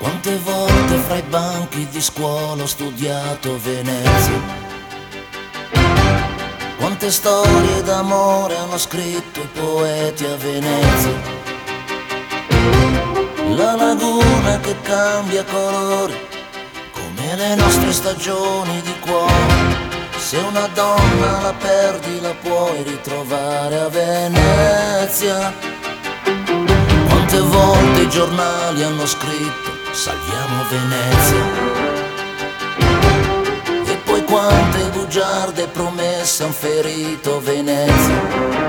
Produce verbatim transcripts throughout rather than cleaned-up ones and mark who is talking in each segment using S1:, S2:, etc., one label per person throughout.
S1: Quante volte fra i banchi di scuola ho studiato Venezia. Quante storie d'amore hanno scritto i poeti a Venezia. La laguna che cambia colori come le nostre stagioni di cuore. Se una donna la perdi la puoi ritrovare a Venezia. Quante volte i giornali hanno scritto salviamo Venezia. E poi quante bugiarde promesse han ferito Venezia.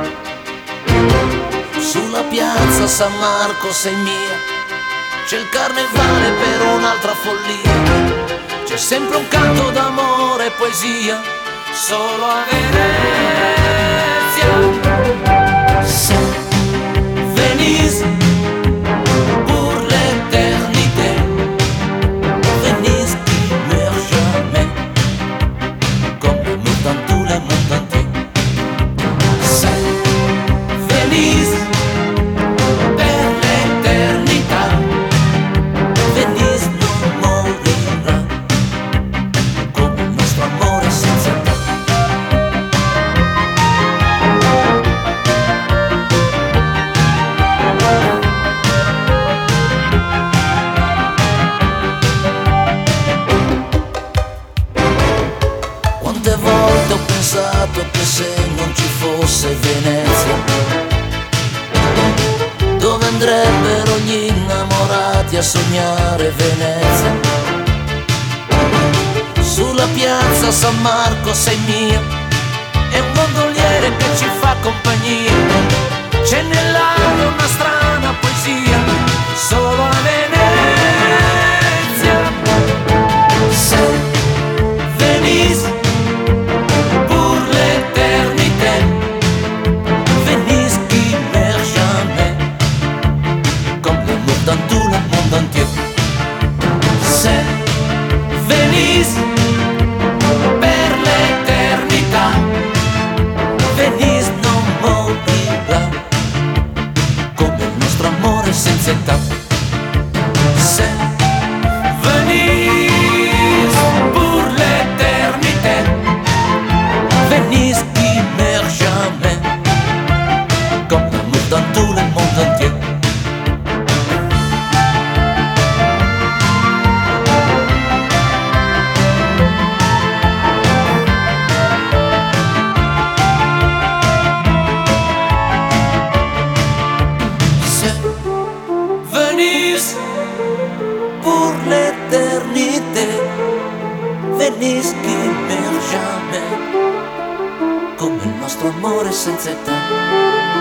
S1: Sulla piazza San Marco sei mia, c'è il carnevale per un'altra follia. C'è sempre un canto d'amore e poesia solo a Venezia. Se Venise pour l'éternité, Venise qui meurt jamais, comme le monde dans tout le monde entier. Se Venise per l'éternità, Venise non morirà, come il nostro amore senza età. Quante volte ho pensato che se non ci fosse Venezia, dove andrebbero gli innamorati a sognare Venezia? Sulla piazza San Marco sei mia, è un gondoliere che ci fa compagnia. C'è nell'aria una strana poesia solo a Venezia. Se Venise pour l'éternité, Venise qui meurt jamais, comme l'amour dans tout le monde entier. C'est Venise per l'éternità, Venise non morirà, come il nostro amore senza età. C'est Venise pour l'éternité, Venise qui meurt jamais, comme l'amour dans tout le monde entier. C'est Venise pour l'éternité, Venise qui meurt jamais, come il nostro amore senza età.